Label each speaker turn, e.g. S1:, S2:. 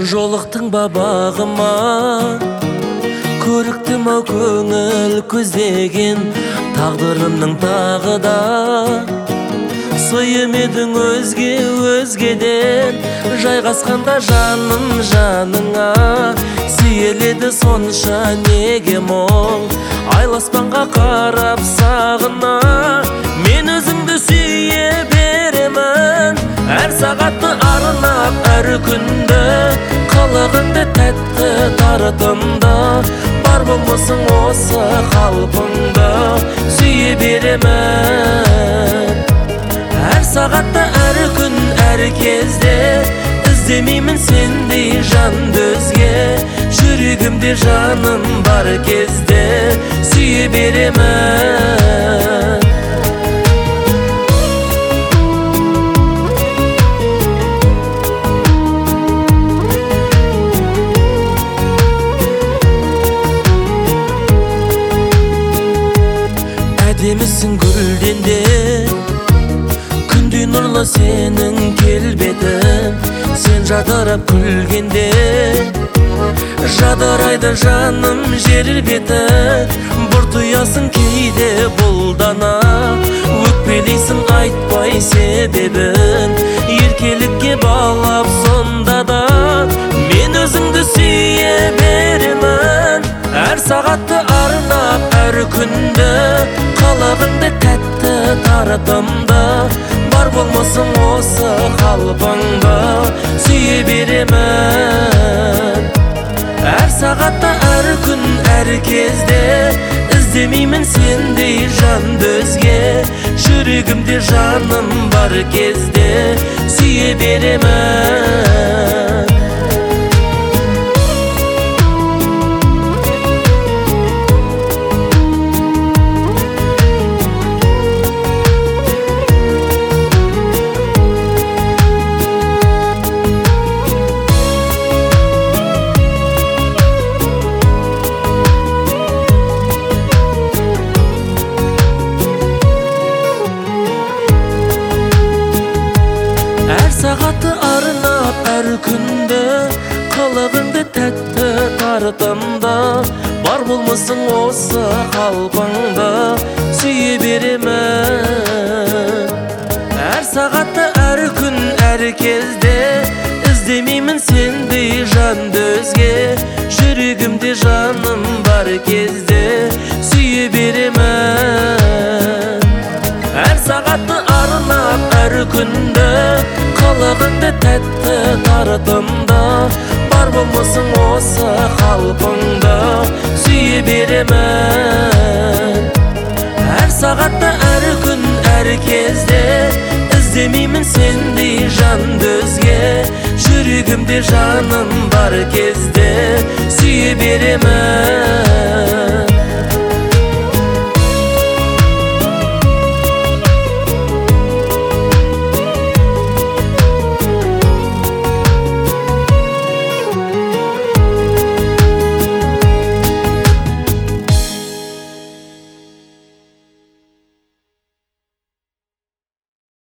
S1: жолықтың бабағыма, көріктім ау көңіл көздеген тағдырымның тағы да. Сойым едің өзгеден, жайғасқанда жаным жаныңа. Сейеледі сонша неге мұң, айласпанға қарап сағына. Мен өзіңді сүйе беремін, әр сағатты арнап әр күнді. Қылығыңды тәтті тарытымда, бар болмысың осы қалпыңда. Сүйе беремін әр сағатта, әр күн, әр кезде. Іздемеймін сендей жанды өзге, жүрегімде жаным бар кезде. Сүйе беремін. Әдемісің гүлден де, күндей нұрлы сенің келбетің. Сен жадырап күлгенде, жадырайды жаным жер беті. Бұртуясың кейде бұлдана, өкпелейсің айтпай себебін. Еркелікке балап сонда да, мен өзіңді сүйе беремін. Әр сағатты арнап әр күнді, қылығыңды тәтті таратымда. Бар болмасың осы қалпыңда, сүйе беремін әр сағатта, әр күн, әр кезде. Іздемеймін сендей жанды өзге, жүрегімде жаным бар кезде. Сүйе беремін. Әр сағатты арнап әр күнді, қылығыңды тәтті тарытымда. Бар болмысың осы қалпыңда, сүйе беремін әр сағатты, әр күн, әр кезде. Іздемеймін сендей жанды өзге, жүрегімде жаным бар кезде. Сүйе беремін әр сағатты арнап әр күнді, қылығыңды тәтті таратымда. Бар болмысың осы қалпыңда, сүйе беремін әр сағатта, әр күн, әр кезде. Іздемеймін сендей жанды өзге, жүрегімде жаным бар кезде. Сүйе беремін.